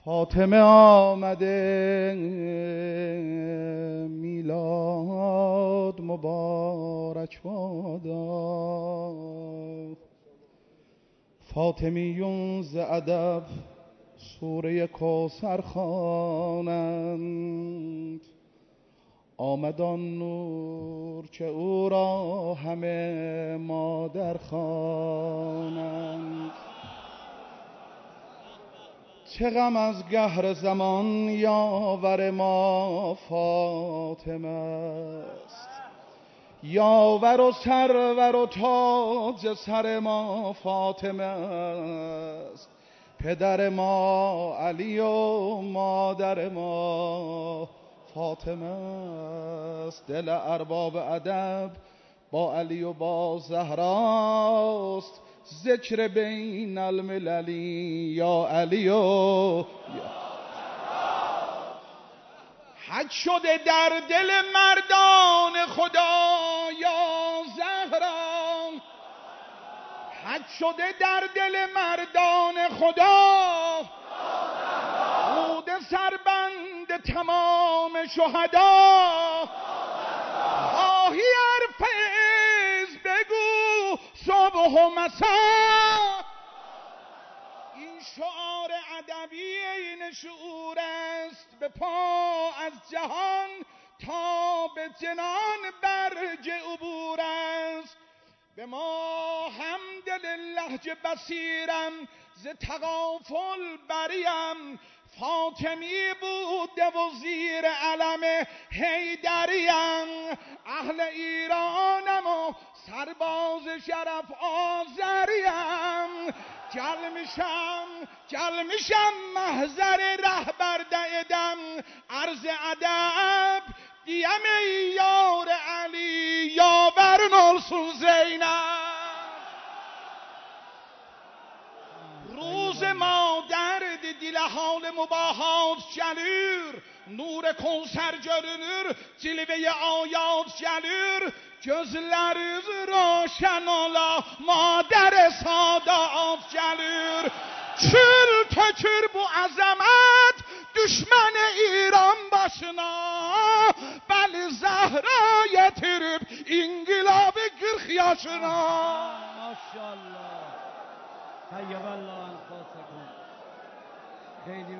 فاطمه آمده میلاد مبارک بادا. فاطمیون ز ادب سوره کوثر خوانند. آمد آن نور که او را همه مادر خوانند. چه غم از گهر زمان یاور ما فاطمه است، یاور و سرور و تاج سر ما فاطمه است. پدر ما علی و مادر ما فاطمه است. دل ارباب ادب با علی و با زهراست. ذکر بین المللی یا علی و حج شده در دل مردان خدا یا زهرا، حج شده در دل مردان خدا، بود سربند تمام شهدا. خواهی فیض بگو صبح و مسا، این شعار ادبی این شعور است. به پا از جهان تا به جنان برج عبور است. به ما حمدلله که بصیرم ز تغافل بریم. فاطمی بوده و زیر علم حیدریم. اهل ایرانم و سرباز شرف آذریم. جل میشم محضر رهبر دعدم. عرض ادب دیم ای یار علی یاور نلسون زینب. روز ما درد دل حال مباهات جلور. نور کوثر görünür cilve آیات جلور. Gözleriniz roşan ola mader sadat gelür. Kül tökür bu azamet düşman İran başına. Beli Zahra getirip inkılabı 40 yaşına. Maşallah. Tayyiballah anfasakum. Kheyli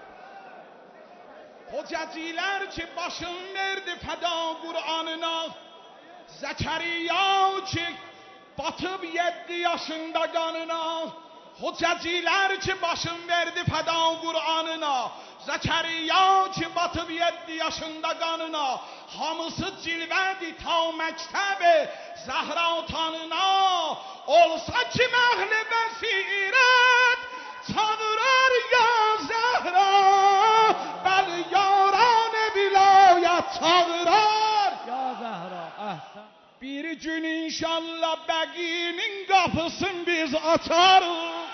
Hocacılar ki başın verdi feda Kur'an'ına. Zekeriya ki batıp 7 yaşında kanına. Hocacılar ki başın verdi feda Kur'an'ına. Zekeriya ki batıp 7 yaşında kanına. Hamısı cilvedi ta mektebe Zahra tanına. Olsa ki mehli besiret çağırır ya Zahra. Bel yaran vilayet çağırır ya Zahra. Ahsen. Bir gün inşallah Bəqinin kapısını biz açarız.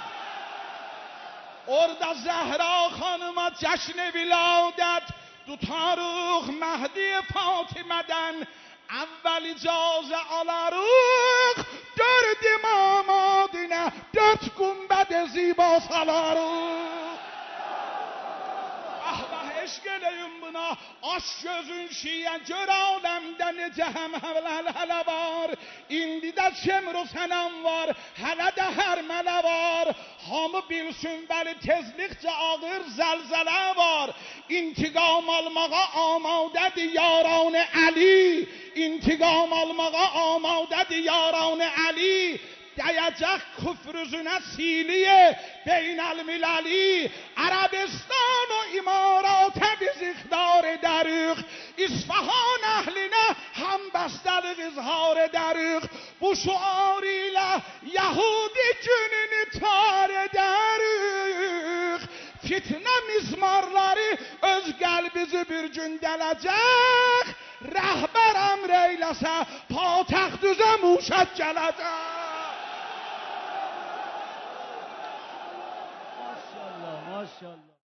Orada Zəhra xanıma cəşn viladət tutarıq. Məhdi Fatimədən əvvəl icazə alarıq. 4 imamadinə 4 günbəd ziba salarıq. Eşq eləyim buna, aş gözün şiyə gör aləmdə necə hələ var. İndi də şemr o sənəm var, hələ də hərmələ var. Hamı bilsin bəli tezlikcə ağır zəlzələ var. İntiqam almağa amadədir yaran Əli. İntiqam almağa amadədir yaran Əli. Dəyəcək küfrüzünə siliyə beynəlmiləli. Ərəbistan o imarata biz iqdar edərik. İsfahan əhlinə həm bəstəlik izhar edərik. Bu şuar ilə Yahudi gününü tar edərik. Fitnə mizmarları öz qəlbizi bir gün dələcək. Rəhbər əmr eyləsə patəxt üzə muşət gələcək. Maşallah.